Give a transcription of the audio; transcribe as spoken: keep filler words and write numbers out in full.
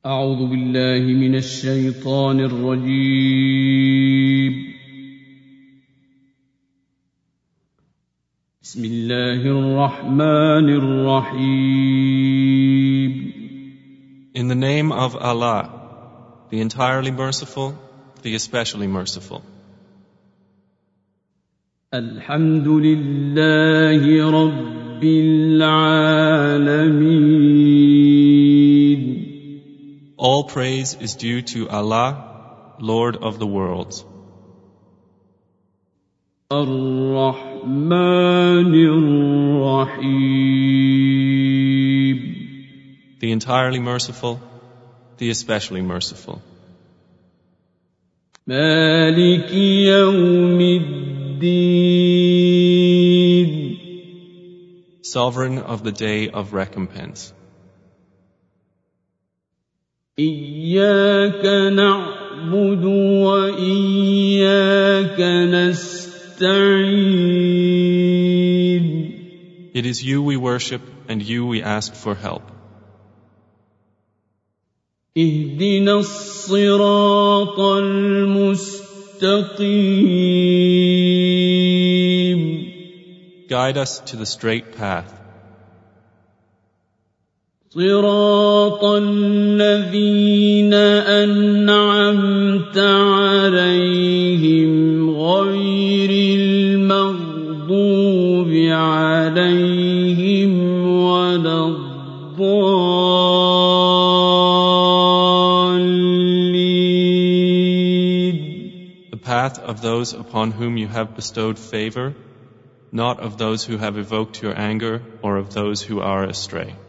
أعوذ بالله من الشيطان الرجيم. بسم الله الرحمن الرحيم. In the name of Allah, the entirely merciful, the especially merciful. الحمد لله رب العالمين. All praise is due to Allah, Lord of the worlds. الرحمن الرحيم. The entirely merciful, the especially merciful. مالك يوم الدين. Sovereign of the day of recompense. إياك نعبد وإياك نستعين. It is you we worship and you we ask for help. اهدنا الصراط المستقيم. Guide us to the straight path. صراط الذين أنعمت عليهم غير المغضوب عليهم ولا الضالين. The path of those upon whom you have bestowed favor, not of those who have evoked your anger or of those who are astray.